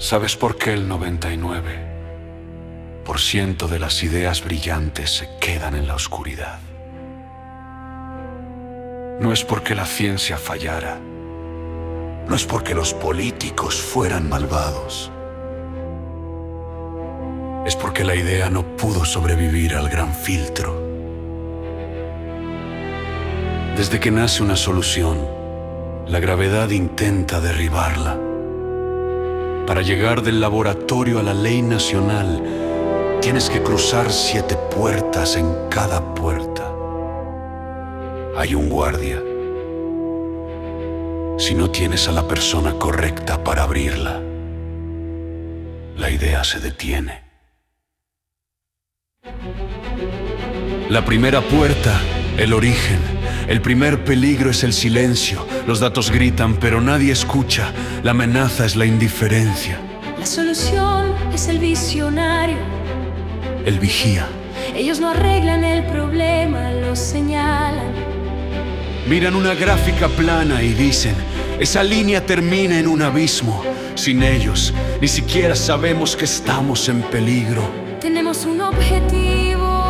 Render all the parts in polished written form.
¿Sabes por qué el 99% de las ideas brillantes se quedan en la oscuridad? No es porque la ciencia fallara, no es porque los políticos fueran malvados, es porque la idea no pudo sobrevivir al gran filtro. Desde que nace una solución, la gravedad intenta derribarla. Para llegar del laboratorio a la ley nacional, tienes que cruzar 7 puertas. En cada puerta hay un guardia. Si no tienes a la persona correcta para abrirla, la idea se detiene. La primera puerta, el origen. El primer peligro es el silencio. Los datos gritan, pero nadie escucha. La amenaza es la indiferencia. La solución es el visionario. El vigía. Ellos no arreglan el problema, lo señalan. Miran una gráfica plana y dicen: esa línea termina en un abismo. Sin ellos, ni siquiera sabemos que estamos en peligro. Tenemos un objetivo.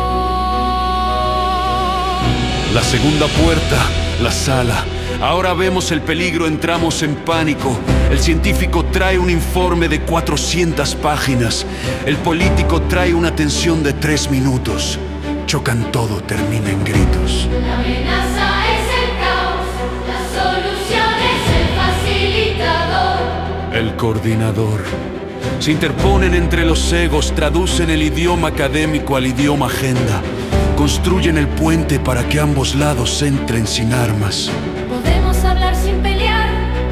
La segunda puerta, la sala. Ahora vemos el peligro, entramos en pánico. El científico trae un informe de 400 páginas. El político trae una tensión de 3 minutos. Chocan todo, termina en gritos. La amenaza es el caos, la solución es el facilitador. El coordinador. Se interponen entre los egos, traducen el idioma académico al idioma agenda. Construyen el puente para que ambos lados entren sin armas. Podemos hablar sin pelear.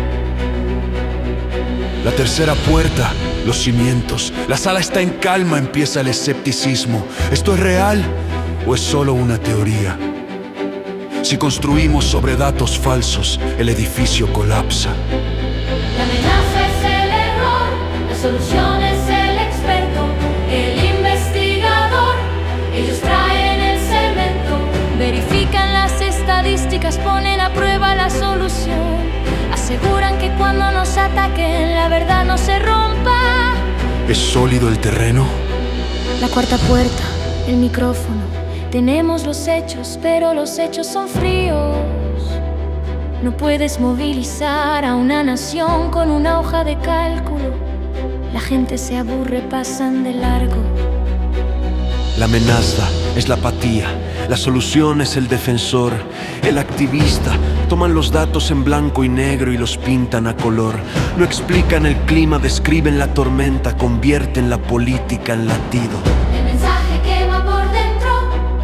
La tercera puerta, los cimientos. La sala está en calma, empieza el escepticismo. ¿Esto es real o es solo una teoría? Si construimos sobre datos falsos, el edificio colapsa. La amenaza es el error, la solución es el experto, el investigador. Ellos traen el cemento, Verifican las estadísticas, ponen a prueba la solución. Aseguran que cuando nos ataquen, la verdad no se rompa. ¿Es sólido el terreno? La cuarta puerta, el micrófono. Tenemos los hechos, pero los hechos son fríos. No puedes movilizar a una nación con una hoja de cálculo. La gente se aburre, pasan de largo. La amenaza es la apatía, la solución es el defensor, el activista. Toman los datos en blanco y negro y los pintan a color. No explican el clima, describen la tormenta, convierten la política en latido. el mensaje quema por dentro.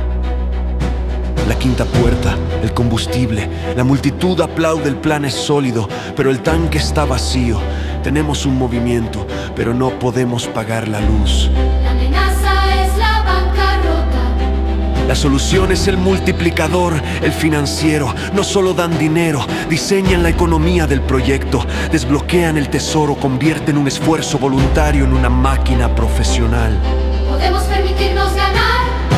La quinta puerta, el combustible. La multitud aplaude, el plan es sólido, pero el tanque está vacío. Tenemos un movimiento, pero no podemos pagar la luz. La amenaza es la bancarrota. La solución es el multiplicador, el financiero. No solo dan dinero, diseñan la economía del proyecto, desbloquean el tesoro, convierten un esfuerzo voluntario en una máquina profesional. Podemos permitirnos ganar.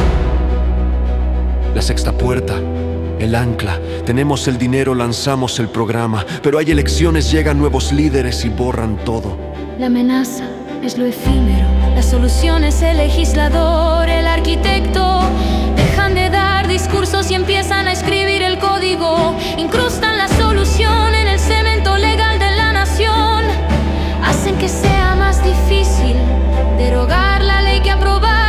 La sexta puerta, el ancla. Tenemos el dinero, lanzamos el programa, pero hay elecciones, llegan nuevos líderes y borran todo. La amenaza es lo efímero. La solución es el legislador, el arquitecto. Dejan de dar discursos y empiezan a escribir el código. Incrustan la solución en el cemento legal de la nación. Hacen que sea más difícil derogar la ley que aprobarla.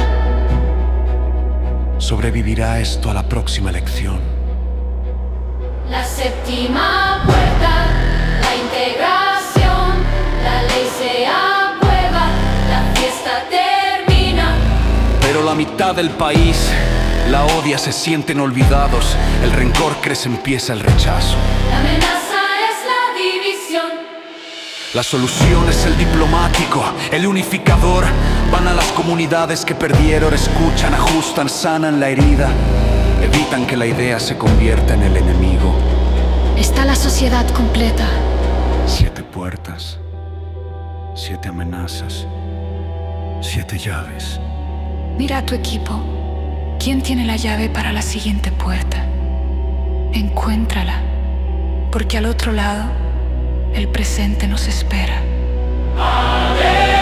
¿Sobrevivirá esto a la próxima elección? La séptima puerta, la integración. La ley se aprueba, la fiesta termina. Pero la mitad del país la odia, se sienten olvidados. El rencor crece, empieza el rechazo. La amenaza es la división. La solución es el diplomático, el unificador. Van a las comunidades que perdieron, escuchan, ajustan, sanan la herida. Evitan que la idea se convierta en el enemigo. Está la sociedad completa. 7 puertas, 7 amenazas, 7 llaves. Mira a tu equipo. ¿Quién tiene la llave para la siguiente puerta? Encuéntrala, porque al otro lado el presente nos espera. ADN.